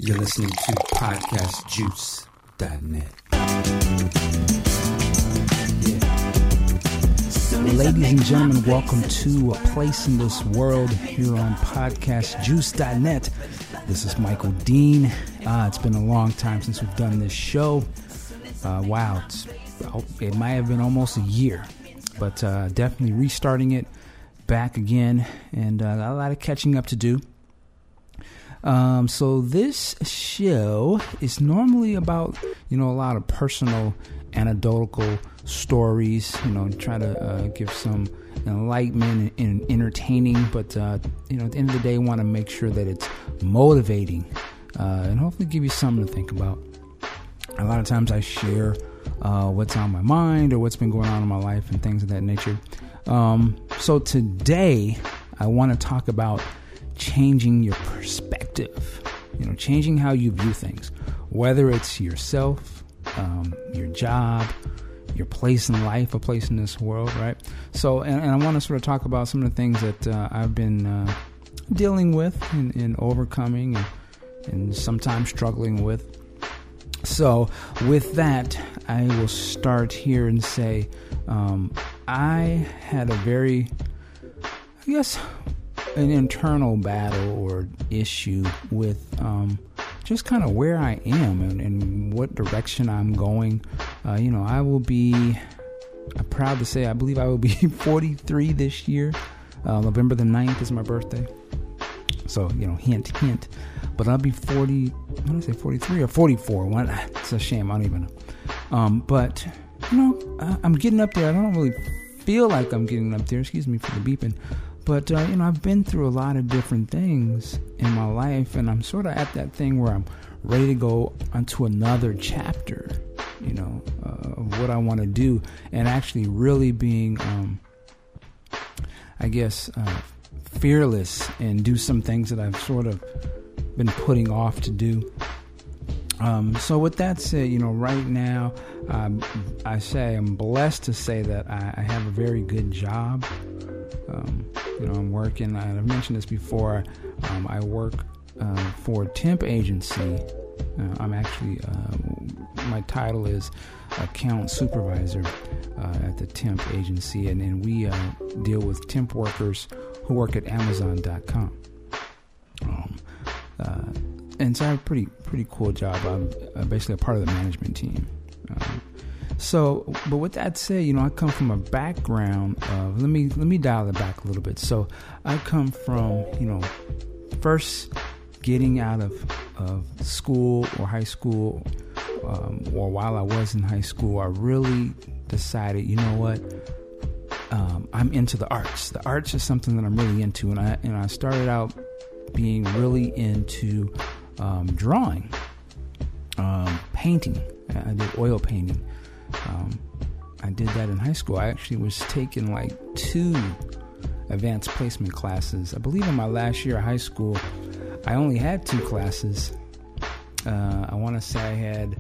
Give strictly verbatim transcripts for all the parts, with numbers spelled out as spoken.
You're listening to podcast juice dot net. Yeah. Ladies and gentlemen, welcome to A Place in This World here on podcast juice dot net. This is Michael Dean. Uh, it's been a long time since we've done this show. Uh, wow, it's, it might have been almost a year, but uh, definitely restarting it back again, and uh, got a lot of catching up to do. Um, so this show is normally about, you know, a lot of personal, anecdotal stories, you know, try to uh, give some enlightenment and, and entertaining, but, uh, you know, at the end of the day, want to make sure that it's motivating uh, and hopefully give you something to think about. A lot of times I share uh, what's on my mind or what's been going on in my life and things of that nature. Um, so today I want to talk about changing your perspective, you know, changing how you view things, whether it's yourself, um, your job, your place in life, a place in this world, right? So, and, and I want to sort of talk about some of the things that uh, I've been uh, dealing with and, and overcoming and, and sometimes struggling with. So with that, I will start here and say, um, I had a very, I guess, an internal battle or issue with um, just kind of where I am and, and what direction I'm going. Uh, you know, I will be, I'm proud to say, I believe I will be forty-three this year. Uh, November the ninth is my birthday. So, you know, hint, hint. But I'll be forty, what did I say, forty-three or forty-four? One, it's a shame, I don't even know. Um, but, you know, I, I'm getting up there. I don't really feel like I'm getting up there. Excuse me for the beeping. But, uh, you know, I've been through a lot of different things in my life, and I'm sort of at that thing where I'm ready to go onto another chapter, you know, uh, of what I want to do, and actually really being, um, I guess, uh, fearless and do some things that I've sort of been putting off to do. Um, so with that said, you know, right now, um, I say I'm blessed to say that I, I have a very good job. Um, you know, I'm working, I've mentioned this before, um, I work uh, for a temp agency. Uh, I'm actually, uh, my title is account supervisor uh, at the temp agency, and, and we uh, deal with temp workers who work at amazon dot com. Um, uh, and so I have a pretty, pretty cool job. I'm uh, basically a part of the management team. Um, So, but with that said, you know, I come from a background of, let me, let me dial it back a little bit. So I come from, you know, first getting out of, of school or high school, um, or while I was in high school, I really decided, you know what, um, I'm into the arts. The arts is something that I'm really into. And I, and I started out being really into, um, drawing, um, painting. I did oil painting. Um, I did that in high school. I actually was taking like two advanced placement classes. I believe in my last year of high school, I only had two classes. Uh, I want to say I had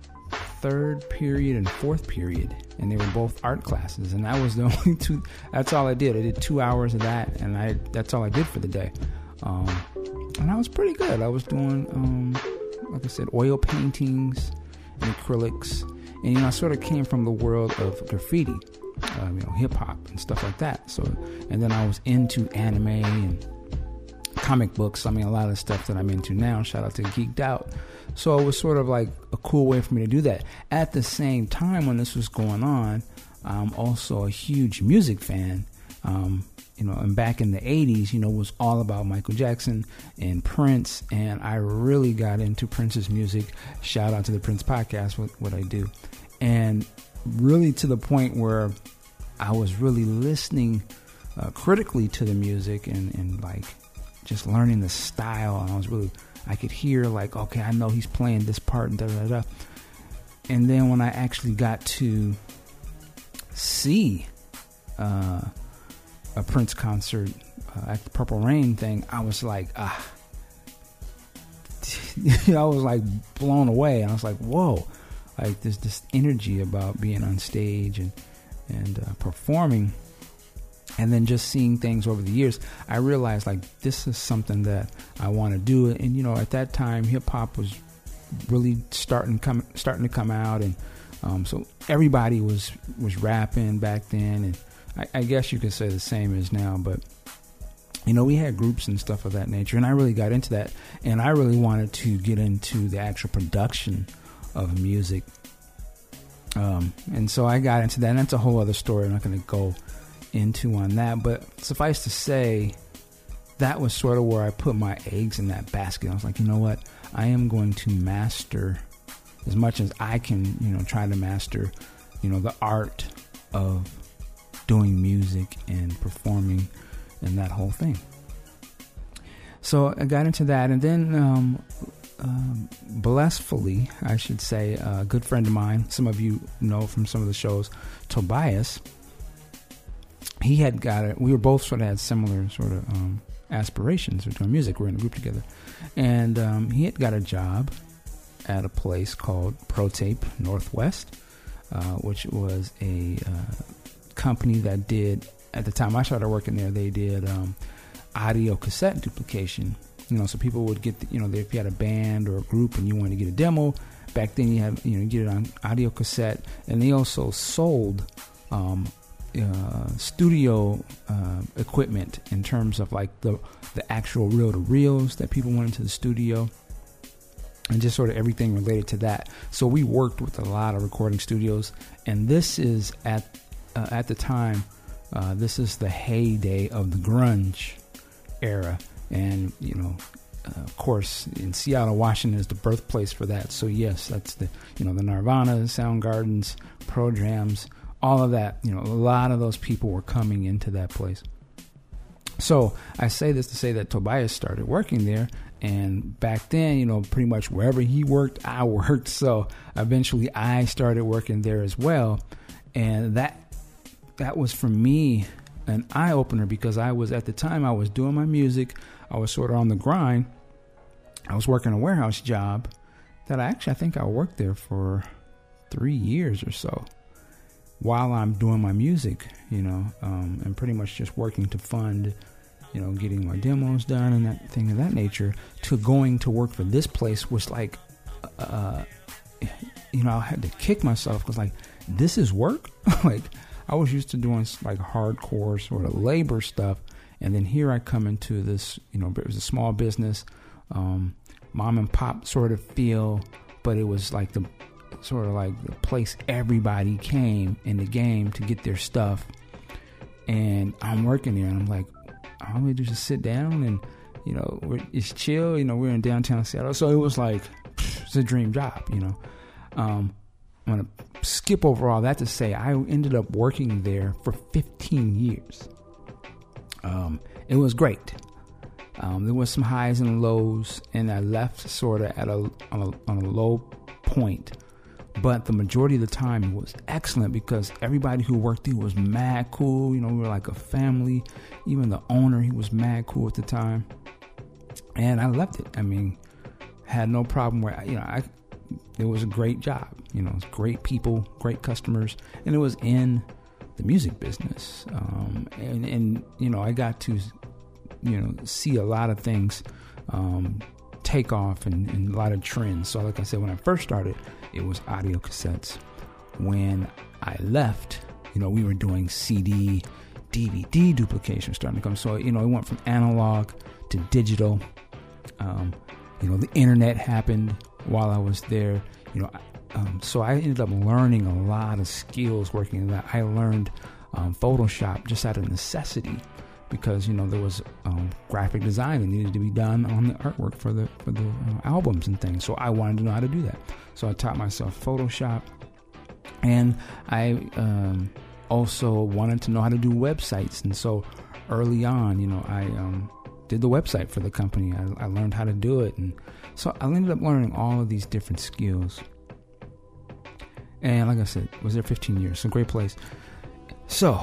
third period and fourth period, and they were both art classes. And that was the only two. That's all I did. I did two hours of that, and I that's all I did for the day. Um, and I was pretty good. I was doing, um, like I said, oil paintings and acrylics. And, you know, I sort of came from the world of graffiti, uh, you know, hip hop and stuff like that. So, and then I was into anime and comic books. I mean, a lot of stuff that I'm into now. Shout out to Geeked Out. So it was sort of like a cool way for me to do that. At the same time, when this was going on, I'm also a huge music fan. Um, you know, and back in the eighties, you know, it was all about Michael Jackson and Prince. And I really got into Prince's music. Shout out to the Prince podcast, what, what I do. And really to the point where I was really listening uh, critically to the music and, and like just learning the style. And I was really, I could hear like, okay, I know he's playing this part and da da da. And then when I actually got to see uh, a Prince concert uh, at the Purple Rain thing, I was like, ah, I was like blown away. And I was like, whoa. Like there's this energy about being on stage and and uh, performing And then just seeing things over the years, I realized like this is something that I want to do. And you know, at that time, hip hop was really starting come starting to come out, and um, so everybody was was rapping back then. And I, I guess you could say the same as now, but you know, we had groups and stuff of that nature, and I really got into that. And I really wanted to get into the actual production of music, um, and so I got into that. And that's a whole other story. I'm not going to go into on that, but suffice to say, that was sort of where I put my eggs in that basket. I was like, you know what, I am going to master as much as I can, you know, try to master, you know, the art of doing music and performing and that whole thing. So I got into that, and then um, um, blissfully, I should say, a good friend of mine, some of you know from some of the shows, Tobias, he had got it. We were both sort of had similar sort of um, aspirations of doing music. We were in a group together. And um, he had got a job at a place called ProTape Northwest, uh, which was a uh, company that did, at the time I started working there, they did um, audio cassette duplication. You know, so people would get, the, you know, if you had a band or a group and you wanted to get a demo, back then you had, you know, you get it on audio cassette. And they also sold um Uh, studio uh, equipment in terms of like the the actual reel-to-reels that people went into the studio, and just sort of everything related to that. So we worked with a lot of recording studios, and this is at uh, at the time, uh, this is the heyday of the grunge era, and you know, uh, of course, in Seattle, Washington is the birthplace for that. So yes, that's the you know the Nirvana, Soundgardens, Pro Jams. All of that, you know, a lot of those people were coming into that place. So I say this to say that Tobias started working there, and back then, you know, pretty much wherever he worked, I worked. So eventually I started working there as well. And that that was for me an eye-opener, because I was, at the time, I was doing my music. I was sort of on the grind. I was working a warehouse job that I actually, I think I worked there for three years or so, while I'm doing my music, you know, um, and pretty much just working to fund, you know, getting my demos done and that thing of that nature, to going to work for this place was like, uh, you know, I had to kick myself, because like, this is work. Like, I was used to doing like hardcore sort of labor stuff. And then here I come into this, you know, it was a small business, um, mom and pop sort of feel, but it was like the, sort of like the place everybody came in the game to get their stuff. And I'm working there, and I'm like, all we do is just sit down and, you know, we're, it's chill. You know, we're in downtown Seattle. So it was like, it's a dream job, you know. Um, I'm going to skip over all that to say I ended up working there for fifteen years. Um, it was great. Um, there was some highs and lows, and I left sort of at a on a, on a low point. But the majority of the time it was excellent, because everybody who worked there was mad cool. You know, we were like a family. Even the owner, he was mad cool at the time. And I loved it. I mean, had no problem where, you know, I, it was a great job. You know, it's great people, great customers. And it was in the music business. Um, and, and, you know, I got to, you know, see a lot of things um, take off, and, and a lot of trends. So like I said, when I first started, it was audio cassettes. When I left, you know, we were doing C D, D V D duplication starting to come. So, you know, it went from analog to digital. Um, you know, the internet happened while I was there. You know, um, so I ended up learning a lot of skills working in that. I learned um, Photoshop just out of necessity, because, you know, there was um, graphic design that needed to be done on the artwork for the for the uh, albums and things. So I wanted to know how to do that. So I taught myself Photoshop, and I um, also wanted to know how to do websites. And so early on, you know, I um, did the website for the company. I, I learned how to do it, and so I ended up learning all of these different skills. And like I said, I was there fifteen years. So great place. So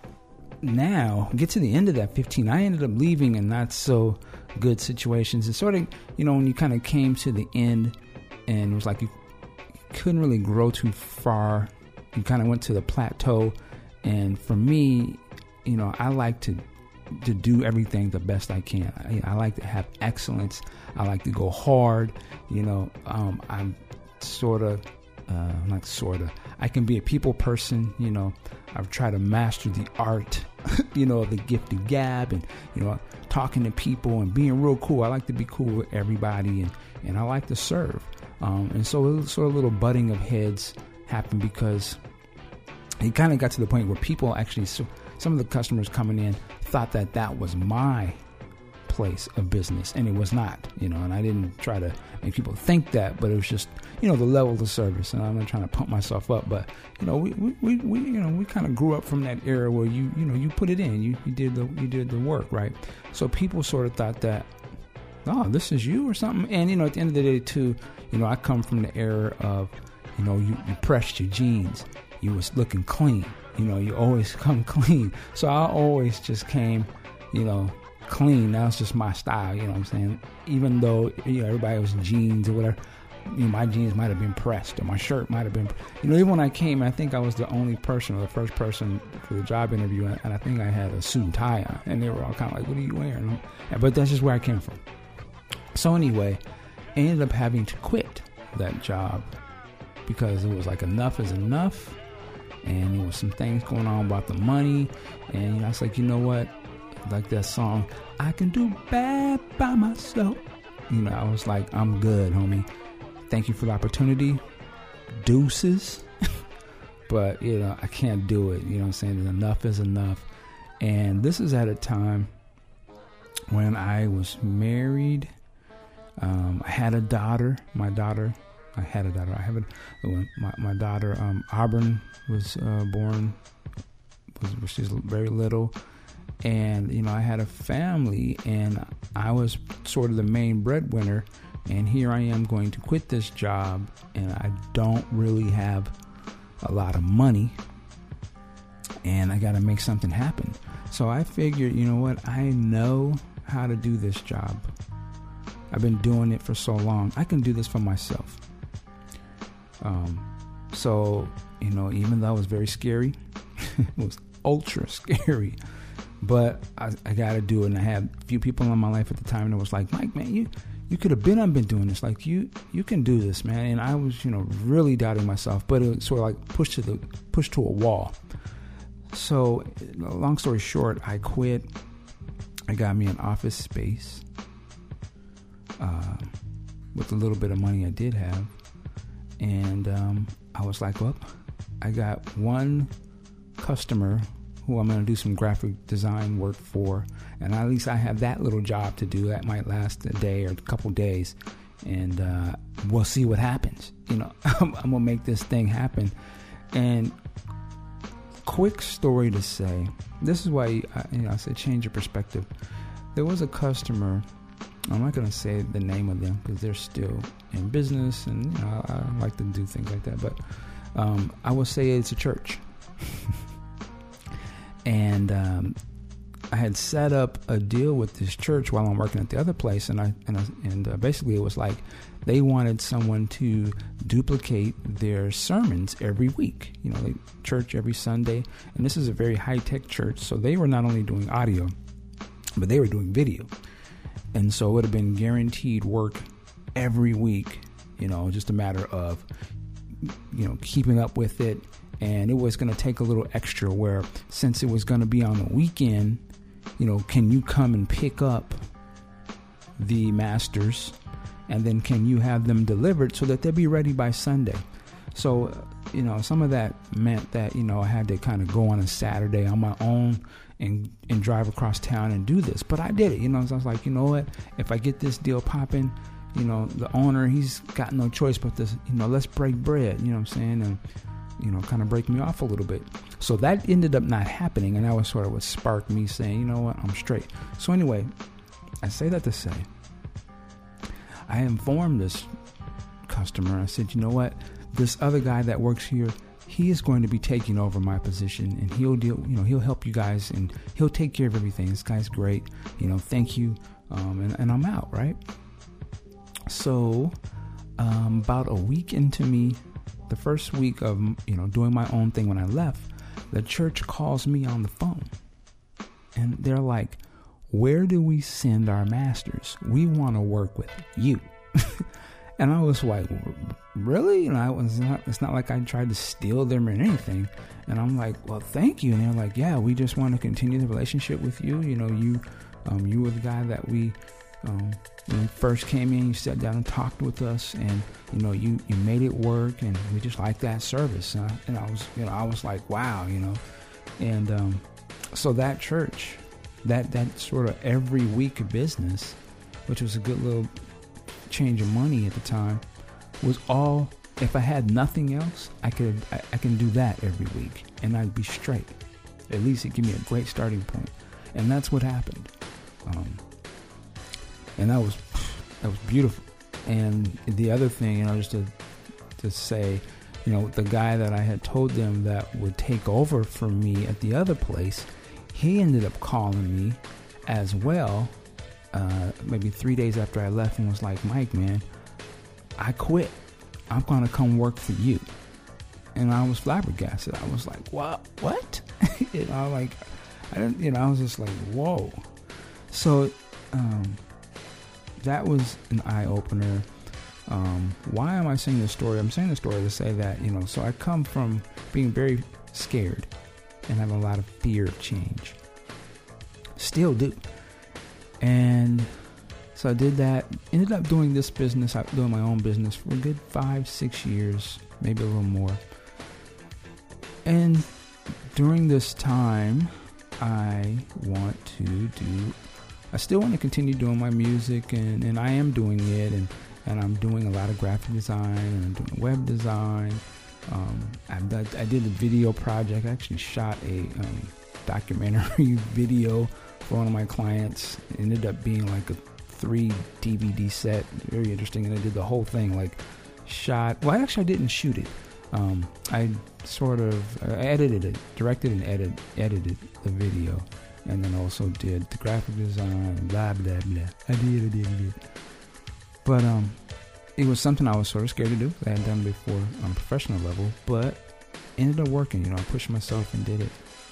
now, get to the end of that fifteen, I ended up leaving in not so good situations. And sort of, you know, when you kind of came to the end, and it was like you couldn't really grow too far, you kind of went to the plateau. And for me, you know, I like to to do everything the best I can. I, I like to have excellence. I like to go hard. You know, um, I'm sort of, uh, not sort of, I can be a people person. You know, I've tried to master the art, you know, of the gift of gab and, you know, talking to people and being real cool. I like to be cool with everybody, and, and I like to serve. Um, and so it sort of little butting of heads happened because it kind of got to the point where people actually, so, some of the customers coming in thought that that was my place of business, and it was not, you know, and I didn't try to make people think that, but it was just, you know, the level of service, and I'm not trying to pump myself up, but, you know, we, we, we you know, we kind of grew up from that era where you, you know, you put it in, you, you did the, you did the work, right? So people sort of thought that, oh, this is you or something, and, you know, at the end of the day, too, you know, I come from the era of, you know, you, you pressed your jeans, you was looking clean. You know, you always come clean. So I always just came, you know, clean. That was just my style, you know what I'm saying? Even though, you know, everybody was jeans or whatever, you know, my jeans might have been pressed or my shirt might have been, you know, even when I came, I think I was the only person or the first person for the job interview, and I think I had a suit and tie on, and they were all kind of like, what are you wearing? But that's just where I came from. So anyway, I ended up having to quit that job because it was like enough is enough. And there was some things going on about the money. And you know, I was like, you know what? Like that song, I can do bad by myself. You know, I was like, I'm good, homie. Thank you for the opportunity. Deuces. But, you know, I can't do it. You know what I'm saying? Enough is enough. And this is at a time when I was married. Um, I had a daughter. My daughter... I had a daughter. I have a my my daughter. Um, Auburn was uh, born. Was she was very little, and you know I had a family, and I was sort of the main breadwinner. And here I am going to quit this job, and I don't really have a lot of money, and I got to make something happen. So I figured, you know what? I know how to do this job. I've been doing it for so long. I can do this for myself. Um, so, you know, even though it was very scary, it was ultra scary, but I, I got to do it. And I had a few people in my life at the time that was like, Mike, man, you, you could have been, I've been doing this. Like you, you can do this, man. And I was, you know, really doubting myself, but it was sort of like pushed to the, pushed to a wall. So long story short, I quit. I got me an office space, uh, with the little bit of money I did have. And um, I was like, well, I got one customer who I'm going to do some graphic design work for. And at least I have that little job to do. That might last a day or a couple days. And uh, we'll see what happens. You know, I'm, I'm going to make this thing happen. And quick story to say, this is why I, you know, I said change your perspective. There was a customer. I'm not going to say the name of them because they're still in business, and you know, I, I like to do things like that. But um, I will say it's a church. And um, I had set up a deal with this church while I'm working at the other place, and I and, I, and uh, basically it was like they wanted someone to duplicate their sermons every week. You know, they church every Sunday, and this is a very high-tech church, so they were not only doing audio, but they were doing video. And so it would have been guaranteed work every week, you know, just a matter of, you know, keeping up with it. And it was going to take a little extra where since it was going to be on the weekend, you know, can you come and pick up the masters, and then can you have them delivered so that they'll be ready by Sunday? So, you know, some of that meant that, you know, I had to kind of go on a Saturday on my own and and drive across town and do this. But I did it, you know, so I was like, you know what, if I get this deal popping, you know, the owner, he's got no choice but this, you know, let's break bread, you know what I'm saying, and, you know, kind of break me off a little bit. So that ended up not happening, and that was sort of what sparked me saying, you know what, I'm straight. So anyway, I say that to say, I informed this customer, I said, you know what, this other guy that works here, he is going to be taking over my position, and he'll deal, you know, he'll help you guys, and he'll take care of everything. This guy's great, you know, thank you. Um, and, and I'm out, right? So, um, about a week into me, the first week of, you know, doing my own thing when I left, the church calls me on the phone. And they're like, where do we send our masters? We want to work with you. And I was like, really? And I was not, it's not like I tried to steal them or anything. And I'm like, well, thank you. And they're like, yeah, we just want to continue the relationship with you. You know, you, um, you were the guy that we, um, when you first came in, you sat down and talked with us, and, you know, you, you made it work, and we just like that service. And I, and I was, you know, I was like, wow, you know, and, um, so that church, that, that sort of every week of business, which was a good little change of money at the time, was all, if I had nothing else, I could I, I can do that every week and I'd be straight. At least it gave me a great starting point. And that's what happened. Um, and that was that was beautiful. And the other thing, you know, just to to say, you know, the guy that I had told them that would take over for me at the other place, he ended up calling me as well. Uh, maybe three days after I left, and was like, Mike, man, I quit. I'm going to come work for you. And I was flabbergasted. I was like, what? What? you know, like, I didn't, you know, I was just like, whoa. So, um, that was an eye opener. Um, why am I saying this story? I'm saying this story to say that, you know, so I come from being very scared and have a lot of fear of change. Still do. And so I did that, ended up doing this business, doing my own business for a good five, six years, maybe a little more. And during this time, I want to do, I still want to continue doing my music, and, and I am doing it, and, and I'm doing a lot of graphic design, and I'm doing web design. Um, I, I did a video project. I actually shot a um, documentary video for one of my clients. It ended up being like a three D V D set, very interesting. And I did the whole thing, like shot, well, actually I didn't shoot it. Um, I sort of uh, edited it, directed and edit, edited the video, and then also did the graphic design, blah, blah, blah. I did, I did, I did. But um, it was something I was sort of scared to do. I hadn't done before on a professional level, but ended up working. You know, I pushed myself and did it.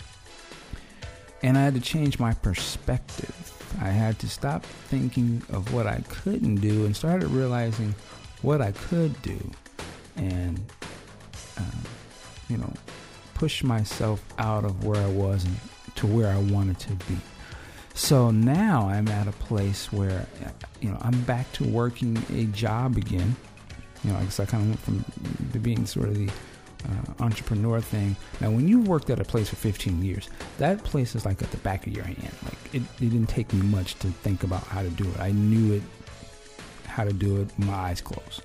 And I had to change my perspective. I had to stop thinking of what I couldn't do and started realizing what I could do, and, uh, you know, push myself out of where I was and to where I wanted to be. So now I'm at a place where, you know, I'm back to working a job again. You know, I guess I kind of went from being sort of the Uh, entrepreneur thing. Now, when you've worked at a place for fifteen years, that place is like at the back of your hand. Like it, it didn't take me much to think about how to do it. I knew it, how to do it, with my eyes closed.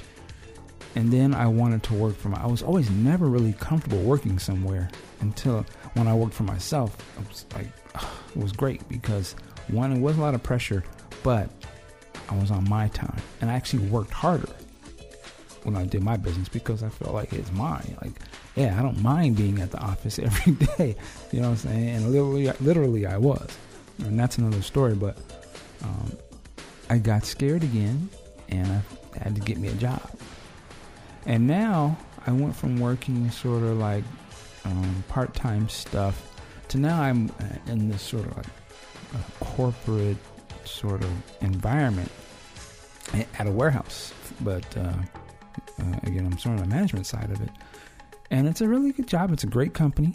And then I wanted to work for my, I was always never really comfortable working somewhere until when I worked for myself. It was like, it was great because one, it was a lot of pressure, but I was on my time and I actually worked harder when I did my business because I felt like it's mine. Like, yeah, I don't mind being at the office every day. You know what I'm saying? And literally, literally I was. And that's another story. But um, I got scared again, and I had to get me a job. And now I went from working sort of like um, part-time stuff to now I'm in this sort of like a corporate sort of environment at a warehouse. But uh, Uh, again, I'm sort of on the management side of it. And it's a really good job. It's a great company.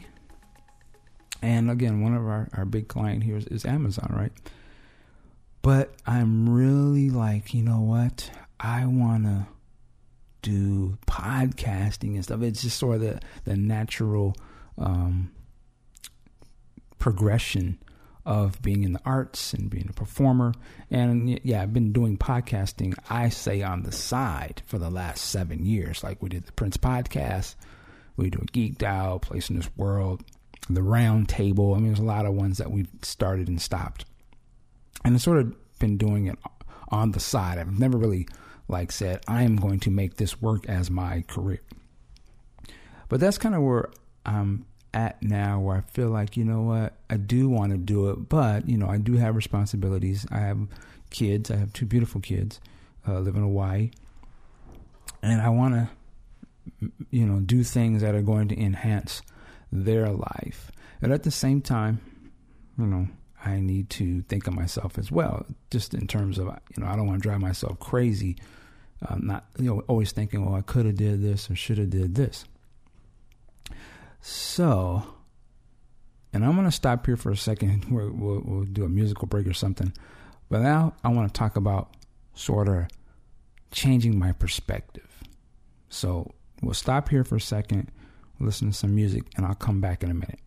And again, one of our, our big client here is, is Amazon, right? But I'm really like, you know what? I want to do podcasting and stuff. It's just sort of the, the natural um, progression of being in the arts and being a performer. And yeah, I've been doing podcasting, I say, on the side for the last seven years. Like we did the Prince podcast, we do Geeked Out, Place in This World, the Round Table. I mean, there's a lot of ones that we've started and stopped. And I've sort of been doing it on the side. I've never really like said, I am going to make this work as my career. But that's kind of where I'm at now, where I feel like, you know what, I do want to do it, but, you know, I do have responsibilities. I have kids. I have two beautiful kids, uh, live in Hawaii. And I want to, you know, do things that are going to enhance their life. And at the same time, you know, I need to think of myself as well, just in terms of, you know, I don't want to drive myself crazy. I'm not, you know, always thinking, oh, I could have did this or should have did this. So, and I'm going to stop here for a second. We'll, we'll, we'll do a musical break or something. But now I want to talk about sort of changing my perspective. So we'll stop here for a second, listen to some music, and I'll come back in a minute.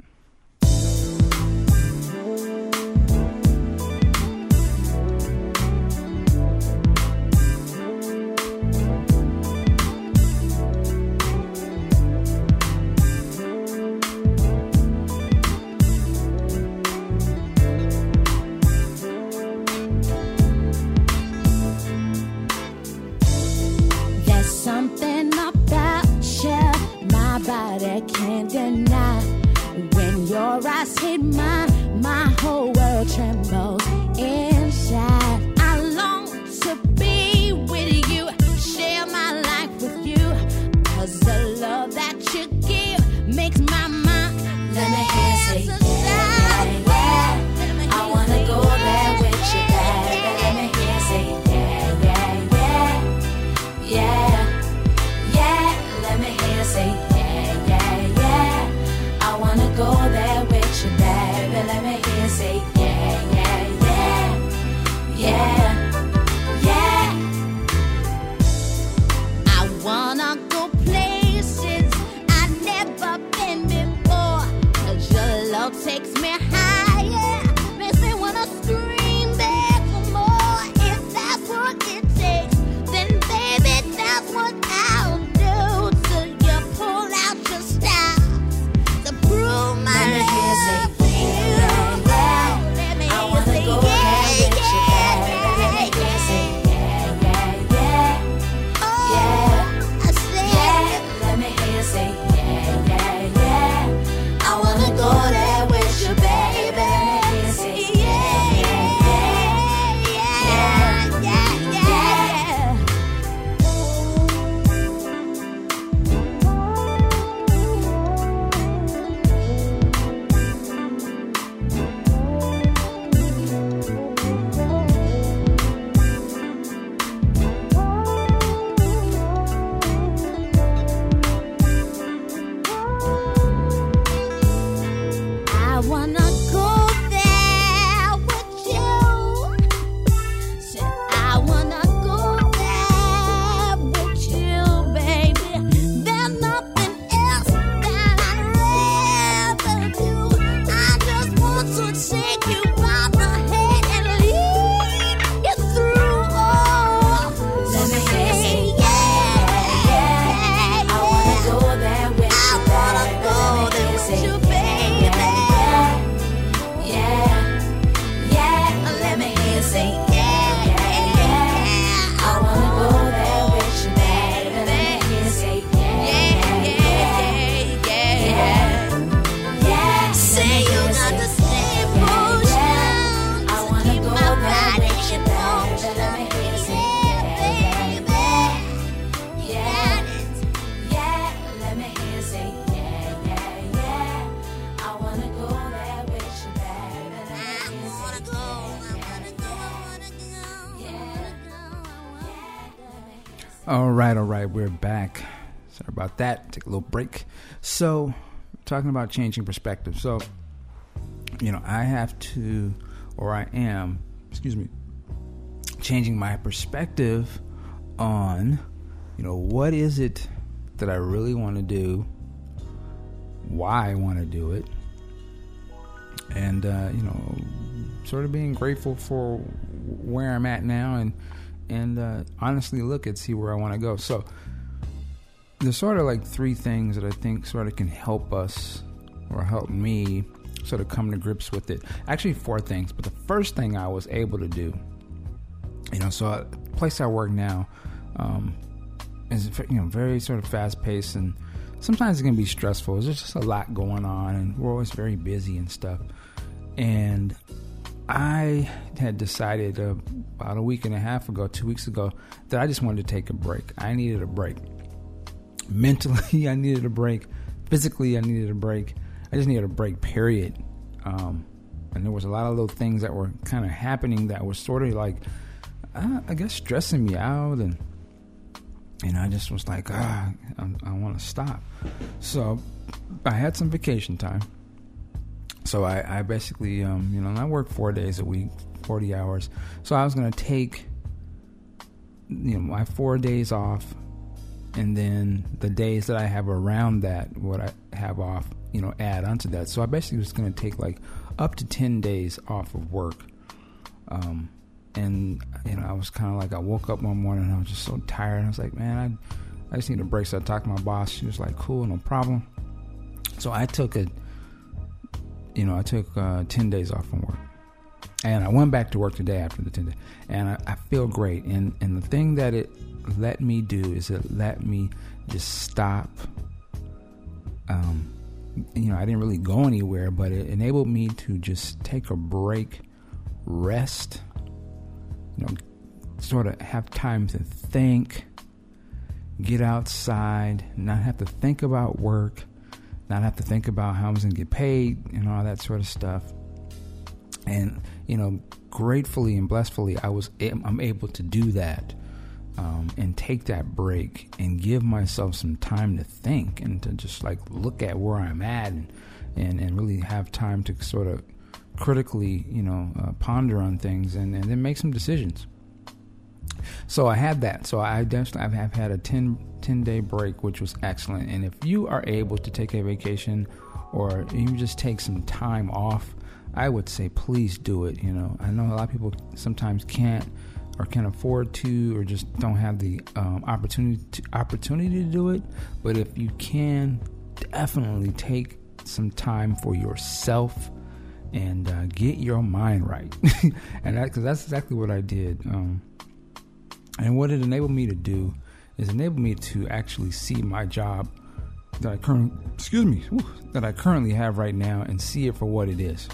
All right, all right, we're back. Sorry about that. Take a little break. So, talking about changing perspective. So, you know, I have to, or I am, excuse me, changing my perspective on, you know, what is it that I really want to do, why I want to do it, and, uh, you know, sort of being grateful for where I'm at now and, and uh, honestly look and see where I want to go. So there's sort of like three things that I think sort of can help us or help me sort of come to grips with it. Actually, four things. But the first thing I was able to do, you know, so the place I work now um, is, you know, very sort of fast paced, and sometimes it can be stressful. There's just a lot going on, and we're always very busy and stuff. And I had decided uh, about a week and a half ago, two weeks ago, that I just wanted to take a break. I needed a break. Mentally, I needed a break. Physically, I needed a break. I just needed a break, period. Um, And there was a lot of little things that were kind of happening that were sort of like, uh, I guess, stressing me out. And, and I just was like, ah, I, I want to stop. So I had some vacation time. So I, I basically, um, you know, I work four days a week, forty hours. So I was going to take, you know, my four days off, and then the days that I have around that, what I have off, you know, add onto that. So I basically was going to take like up to ten days off of work. Um, and, you know, I was kind of like, I woke up one morning and I was just so tired. I was like, man, I, I just need a break. So I talked to my boss. She was like, cool, no problem. So I took a, you know, I took uh, ten days off from work. And I went back to work today after the ten days. And I, I feel great. And, and the thing that it let me do is it let me just stop. Um, you know, I didn't really go anywhere, but it enabled me to just take a break, rest, you know, sort of have time to think, get outside, not have to think about work, not have to think about how I'm going to get paid and all that sort of stuff. And, you know, gratefully and blessedly, I was, I'm able to do that, um, and take that break and give myself some time to think and to just like look at where I'm at and, and, and really have time to sort of critically, you know, uh, ponder on things and, and then make some decisions. So I had that. So I definitely I've had a ten, ten day break, which was excellent. And if you are able to take a vacation or you just take some time off, I would say please do it. You know, I know a lot of people sometimes can't or can't afford to or just don't have the um, opportunity to, opportunity to do it. But if you can, definitely take some time for yourself and uh, get your mind right. And that, because that's exactly what I did. Um, and what it enabled me to do is enable me to actually see my job that I currently, excuse me, whew, that I currently have right now and see it for what it is.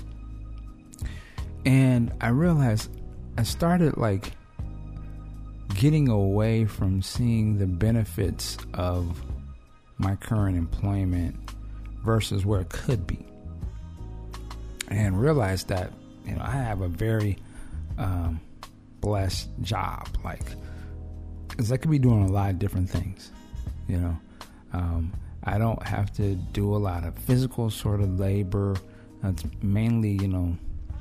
And I realized I started like getting away from seeing the benefits of my current employment versus where it could be. And realized that, you know, I have a very um, blessed job. Like, because I could be doing a lot of different things, you know. Um, I don't have to do a lot of physical sort of labor. It's mainly, you know,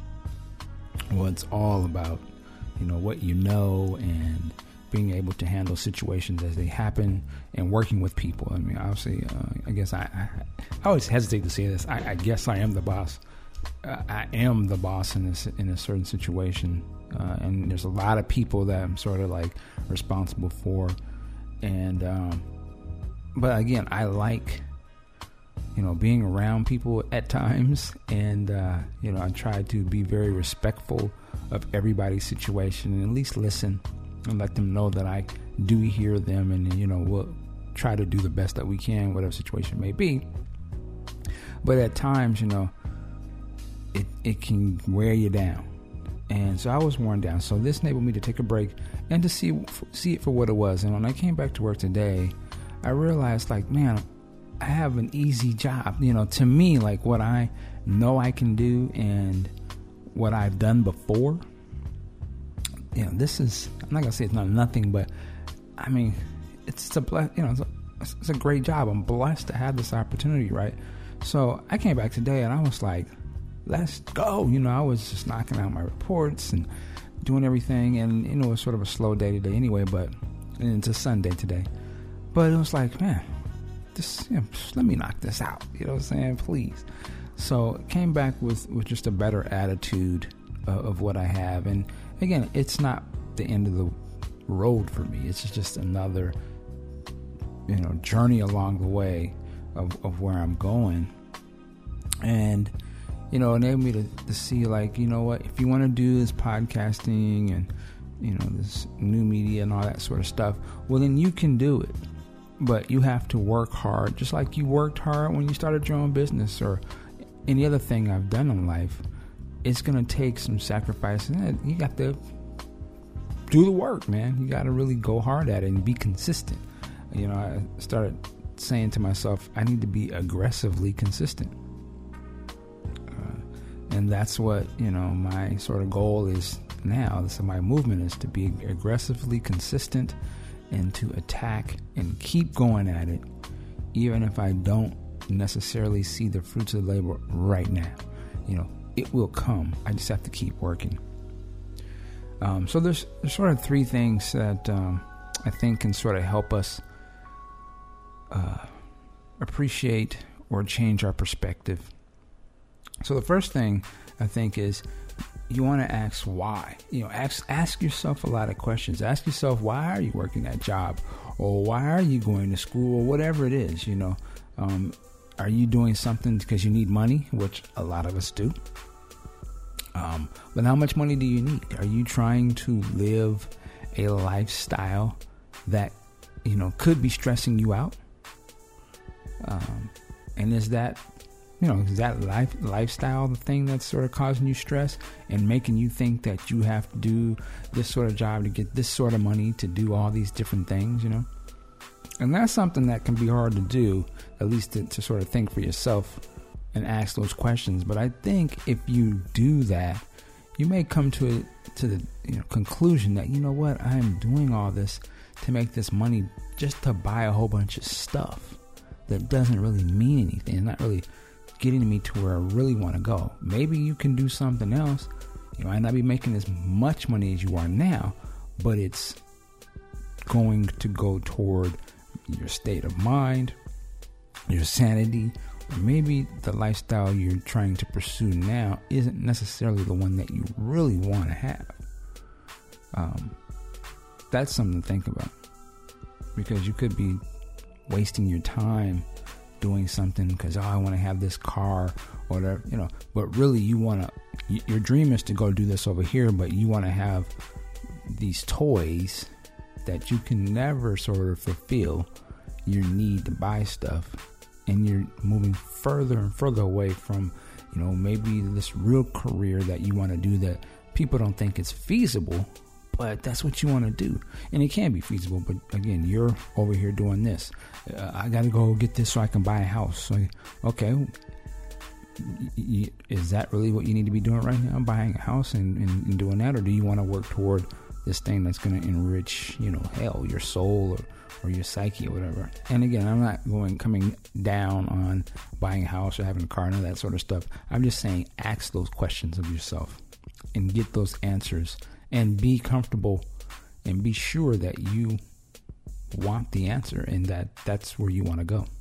well, it's all about, you know, what you know and being able to handle situations as they happen and working with people. I mean, obviously, uh, I guess I, I, I always hesitate to say this. I, I guess I am the boss. Uh, I am the boss in this in a certain situation, uh, and there's a lot of people that I'm sort of like responsible for. And um, but again, I like, you know, being around people at times, and uh, you know, I try to be very respectful of everybody's situation and at least listen and let them know that I do hear them, and you know, we'll try to do the best that we can, whatever situation may be. But at times, you know, it it can wear you down, and so I was worn down. So this enabled me to take a break and to see see it for what it was. And when I came back to work today, I realized, like, man, I have an easy job. You know, to me, like what I know I can do and what I've done before. You know, this is, I'm not gonna say it's not nothing, but I mean, it's, it's a ble- you know, it's a, it's a great job. I'm blessed to have this opportunity, right? So I came back today and I was like, let's go. You know, I was just knocking out my reports and doing everything, and you know, it was sort of a slow day today anyway, but and it's a Sunday today. But it was like, man, this, you know, let me knock this out. You know what I'm saying? Please. So I came back with, with just a better attitude uh, of what I have. And again, it's not the end of the road for me. It's just another, you know, journey along the way of, of where I'm going. And, you know, enabled me to, to see, like, you know what, if you want to do this podcasting and, you know, this new media and all that sort of stuff, well, then you can do it. But you have to work hard, just like you worked hard when you started your own business or any other thing I've done in life. It's going to take some sacrifice. And you got to do the work, man. You got to really go hard at it and be consistent. You know, I started saying to myself, I need to be aggressively consistent. Uh, and that's what, you know, my sort of goal is now. So my movement is to be aggressively consistent and to attack and keep going at it, even if I don't necessarily see the fruits of the labor right now. You know, it will come. I just have to keep working. Um, so there's, there's sort of three things that um, I think can sort of help us uh, appreciate or change our perspective. So the first thing I think is you want to ask why. You know, ask ask yourself a lot of questions. Ask yourself, why are you working that job, or why are you going to school, or whatever it is. You know, um, are you doing something because you need money, which a lot of us do? Um, but how much money do you need? Are you trying to live a lifestyle that, you know, could be stressing you out? Um, and is that, you know, is that life lifestyle the thing that's sort of causing you stress and making you think that you have to do this sort of job to get this sort of money to do all these different things, you know? And that's something that can be hard to do, at least to, to sort of think for yourself and ask those questions. But I think if you do that, you may come to a, to the you know, conclusion that, you know what, I am doing all this to make this money just to buy a whole bunch of stuff that doesn't really mean anything. It's not really getting me to where I really want to go. Maybe you can do something else. You might not be making as much money as you are now, but it's going to go toward your state of mind, your sanity, or maybe the lifestyle you're trying to pursue now isn't necessarily the one that you really want to have. Um, that's something to think about, because you could be wasting your time doing something because, oh, I want to have this car or whatever, you know, but really you want to, your dream is to go do this over here, but you want to have these toys that you can never sort of fulfill your need to buy stuff, and you're moving further and further away from, you know, maybe this real career that you want to do that people don't think is feasible, but that's what you want to do. And it can be feasible, but again, you're over here doing this. Uh, I got to go get this so I can buy a house. So, okay, y- y- is that really what you need to be doing right now? Buying a house and, and, and doing that? Or do you want to work toward this thing that's going to enrich, you know, hell, your soul or, or your psyche or whatever? And again, I'm not going coming down on buying a house or having a car and all that sort of stuff. I'm just saying, ask those questions of yourself and get those answers. And be comfortable and be sure that you want the answer and that that's where you want to go.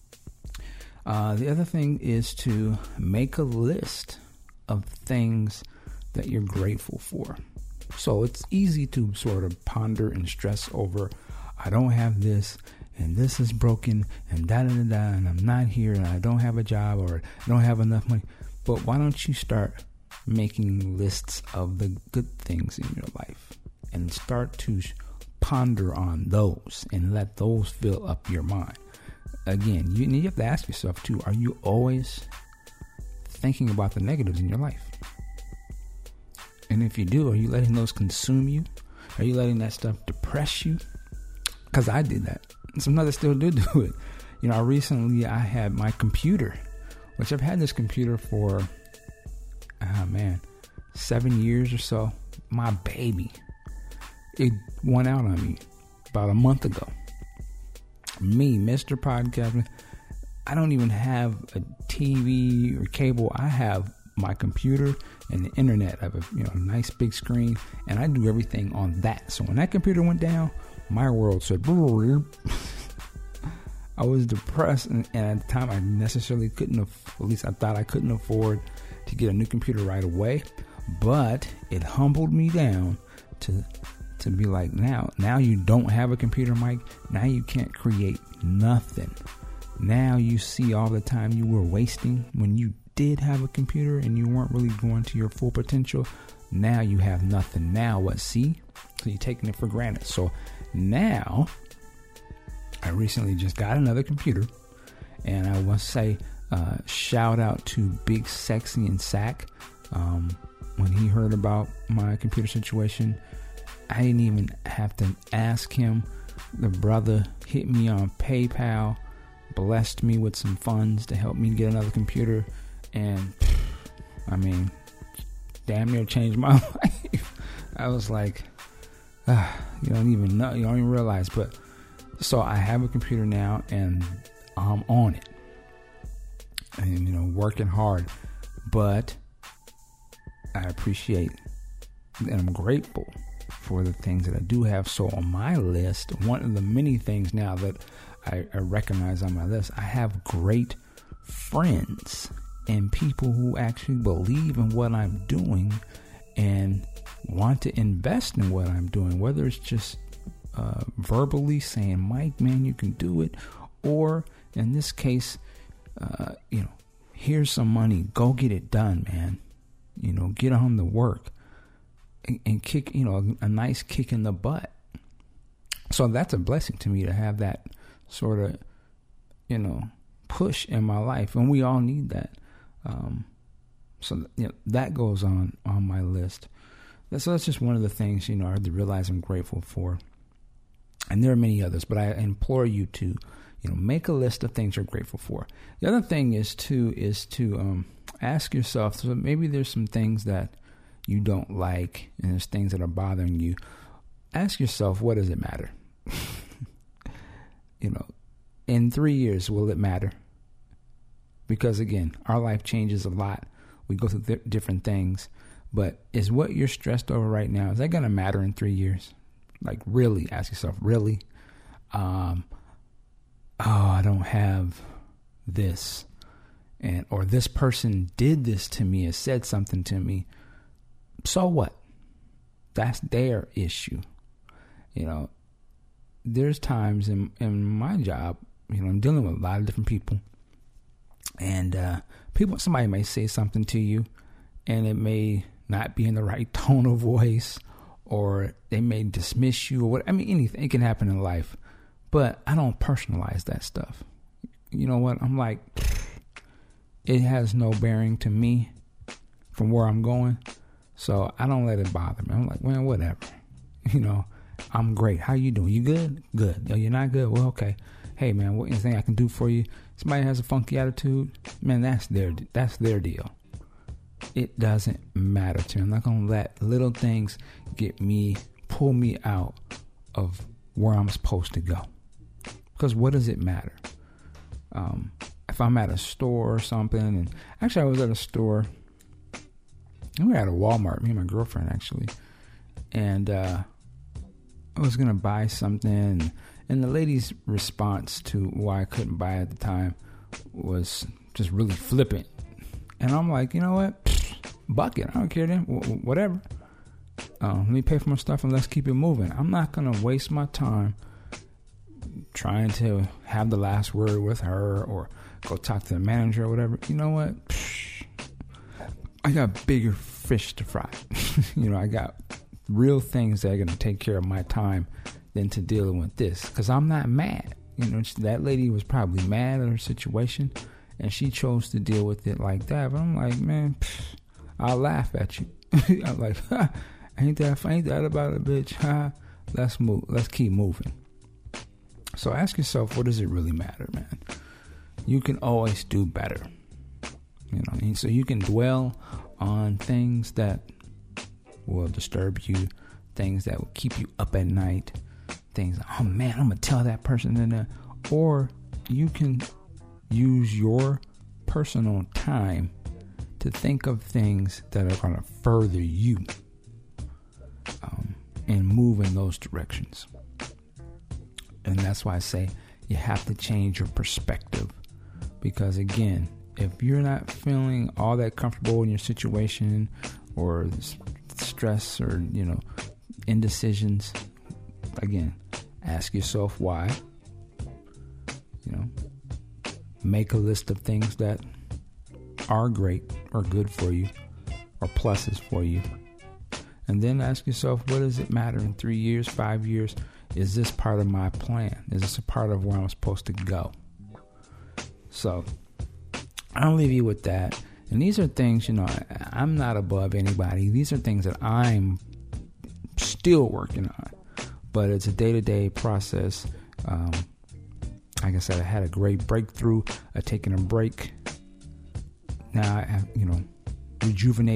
Uh, the other thing is to make a list of things that you're grateful for. So it's easy to sort of ponder and stress over, I don't have this, and this is broken, and da da da da, and I'm not here, and I don't have a job, or I don't have enough money. But why don't you start making lists of the good things in your life and start to ponder on those and let those fill up your mind? Again, you, you have to ask yourself too, are you always thinking about the negatives in your life? And if you do, are you letting those consume you? Are you letting that stuff depress you? Because I did that. Some others still do do it. You know, recently I had my computer, which I've had this computer for oh man, seven years or so. My baby. It went out on me about a month ago. Me, Mister Podcast, I don't even have a T V or cable. I have my computer and the internet. I have a you know nice big screen, and I do everything on that. So when that computer went down, my world said, I was depressed, and, and at the time I necessarily couldn't have, at least I thought I couldn't afford to get a new computer right away, but it humbled me down to to be like, now now you don't have a computer, Mike. Now you can't create nothing. Now you see all the time you were wasting when you did have a computer and you weren't really going to your full potential. Now you have nothing. Now what? See? So you're taking it for granted. So now I recently just got another computer, and I want to say Uh, shout out to Big Sexy and Sack. Um, when he heard about my computer situation, I didn't even have to ask him. The brother hit me on PayPal, blessed me with some funds to help me get another computer, and I mean, damn near changed my life. I was like, ah, you don't even know, you don't even realize. But so I have a computer now, and I'm on it, and you know, working hard. But I appreciate and I'm grateful for the things that I do have. So on my list, one of the many things now that I, I recognize on my list, I have great friends and people who actually believe in what I'm doing and want to invest in what I'm doing, whether it's just uh, verbally saying, Mike, man, you can do it, or in this case, uh, you know, here's some money, go get it done, man. You know, get on the work and, and kick, you know, a, a nice kick in the butt. So that's a blessing to me to have that sort of, you know, push in my life. And we all need that. Um, so, you know, that goes on, on my list. So that's just one of the things, you know, I had to realize I'm grateful for. And there are many others, but I implore you to, you know, make a list of things you're grateful for. The other thing is to, is to, um, ask yourself, so maybe there's some things that you don't like and there's things that are bothering you. Ask yourself, what does it matter? You know, in three years, will it matter? Because again, our life changes a lot. We go through th- different things, but is what you're stressed over right now, is that going to matter in three years? Like, really, ask yourself, really? Um, oh, I don't have this. And or this person did this to me or said something to me. So what? That's their issue. You know, there's times in in my job, you know, I'm dealing with a lot of different people. And uh, people, somebody may say something to you, and it may not be in the right tone of voice, or they may dismiss you, or what. I mean, anything. It can happen in life. But I don't personalize that stuff. You know what? I'm like, it has no bearing to me from where I'm going. So I don't let it bother me. I'm like, well, whatever. You know, I'm great. How you doing? You good? Good. Oh, you're not good? Well, okay. Hey, man, what anything I can do for you? Somebody has a funky attitude, man, that's their that's their deal. It doesn't matter to me. I'm not going to let little things get me, pull me out of where I'm supposed to go. Because what does it matter? Um, if I'm at a store or something, and actually I was at a store, we were at a Walmart, me and my girlfriend actually, and uh, I was going to buy something, and the lady's response to why I couldn't buy it at the time was just really flippant. And I'm like, you know what? Buck it. I don't care then. W- whatever. Uh, let me pay for my stuff and let's keep it moving. I'm not going to waste my time trying to have the last word with her or go talk to the manager or whatever. You know what? I got bigger fish to fry. You know, I got real things that are going to take care of my time than to deal with this. Because I'm not mad. You know, that lady was probably mad at her situation, and she chose to deal with it like that. But I'm like, man, pff, I'll laugh at you. I'm like, ha, ain't that ain't that about it, bitch? Ha, let's move. Let's keep moving. So ask yourself, what does it really matter, man? You can always do better. You know, and so you can dwell on things that will disturb you, things that will keep you up at night, things. Oh man, I'm gonna tell that person and that. Or you can use your personal time to think of things that are going to further you um, and move in those directions. And that's why I say you have to change your perspective, because again, if you're not feeling all that comfortable in your situation, or stress, or you know, indecisions, again, ask yourself why. You know, make a list of things that are great or good for you or pluses for you. And then ask yourself, what does it matter in three years, five years? Is this part of my plan? Is this a part of where I'm supposed to go? So I'll leave you with that. And these are things, you know, I, I'm not above anybody. These are things that I'm still working on. But it's a day-to-day process. Um, Like I said, I had a great breakthrough. I've taken a break. Now I have, you know, rejuvenated.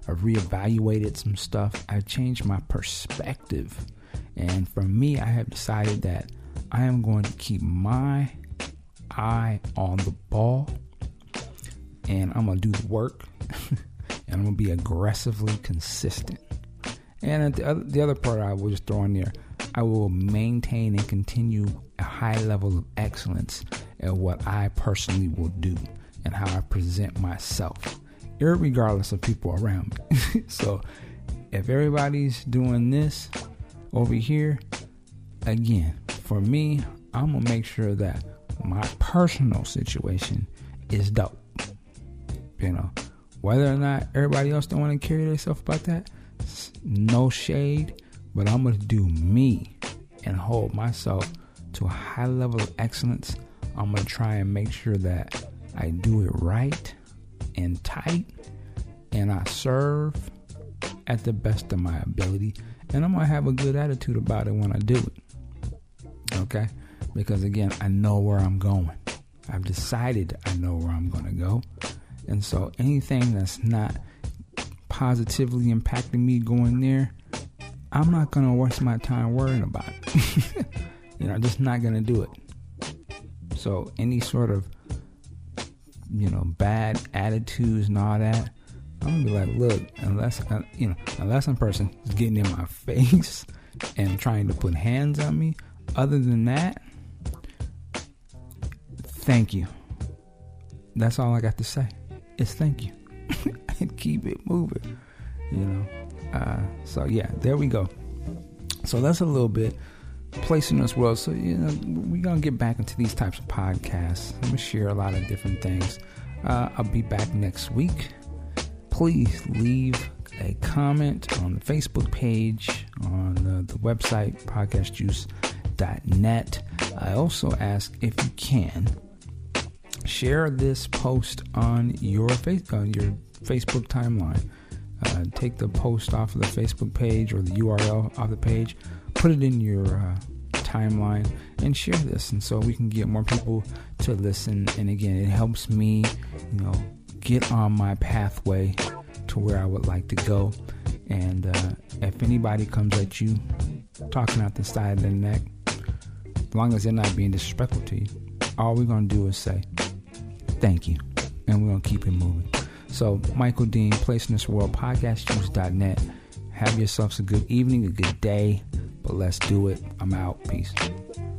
I've reevaluated some stuff. I've changed my perspective. And for me, I have decided that I am going to keep my eye on the ball, and I'm going to do the work, and I'm going to be aggressively consistent. And the other, the other part I will just throw in there, I will maintain and continue a high level of excellence at what I personally will do and how I present myself, irregardless of people around me. So if everybody's doing this over here, again, for me, I'm going to make sure that my personal situation is dope. You know, whether or not everybody else don't want to carry themselves about that, no shade, but I'm going to do me and hold myself to a high level of excellence. I'm going to try and make sure that I do it right and tight, and I serve at the best of my ability, and I'm going to have a good attitude about it when I do it. Okay? Because again, I know where I'm going. I've decided I know where I'm going to go. And so anything that's not positively impacting me going there, I'm not going to waste my time worrying about it. You know, I'm just not going to do it. So any sort of, you know, bad attitudes and all that, I'm going to be like, look, unless, uh, you know, unless some person is getting in my face and trying to put hands on me, other than that, thank you. That's all I got to say. Is thank you. And keep it moving. You know. Uh, so yeah, there we go. So that's a little bit place in this world. So you know, we're gonna get back into these types of podcasts. I'm gonna share a lot of different things. Uh, I'll be back next week. Please leave a comment on the Facebook page, on the, the website podcast juice dot net. I also ask if you can share this post on your face on your Facebook timeline. Uh, take the post off of the Facebook page or the U R L off the page, put it in your uh, timeline, and share this, and so we can get more people to listen. And again, it helps me, you know, get on my pathway to where I would like to go. And uh, if anybody comes at you talking out the side of their neck, as long as they're not being disrespectful to you, all we're gonna do is say thank you, and we're gonna keep it moving. So, Michael Dean, Place in This World, podcast juice dot net. Have yourselves a good evening, a good day, but let's do it. I'm out. Peace.